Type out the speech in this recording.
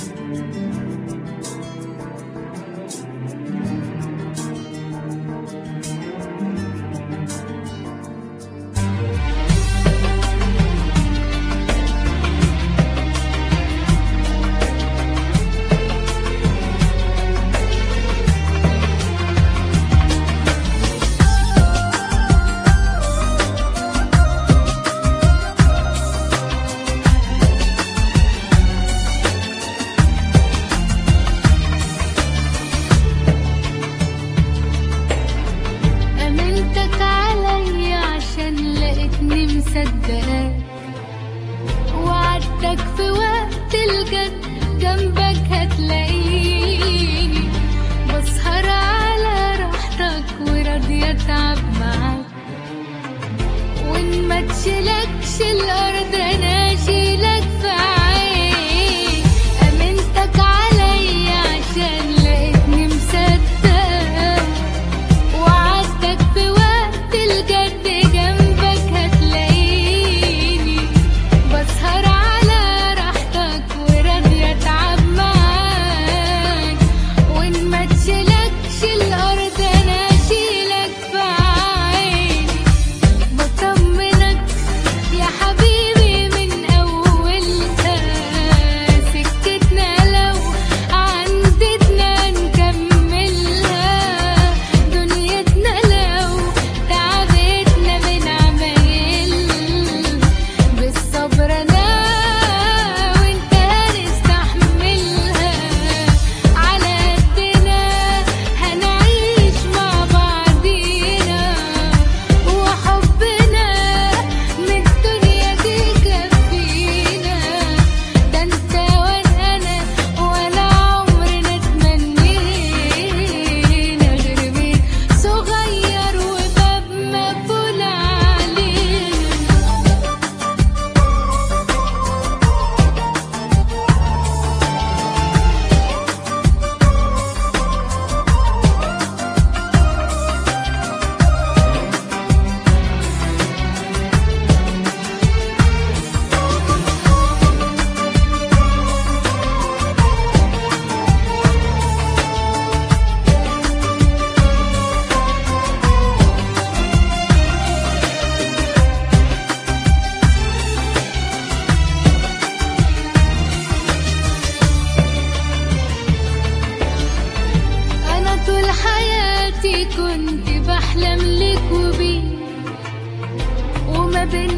مصدقاك وعدتك في وقت الجد جنبك هتلاقيني بسهر على راحتك وراضية اتعب معاك وان ما تشيلكش الارض انا اشيلك في عيني امنتك عليا عشان لقيتني مصدقاك وعدتك في وقت الجد جنبك هتلاقيني بسهر على راحتك وراضية اتعب معاك وان ما تشيلكش الارض انا اشيلك في عيني بطمنك يا حبيبي من اولها سكتنا لو عندتنا نكملها دنيتنا لو تعبتنا من عمايل بالصبر انا وانت هنستحملها على قدنا هنعيش مع بعضينا وحبنا من الدنيا دي كفينا ده انت وانا ولا عمرنا تمنينا غير بيت صغير وباب مقفول علينا أنا طول حياتي كنت بحلم لك وبيك وما بين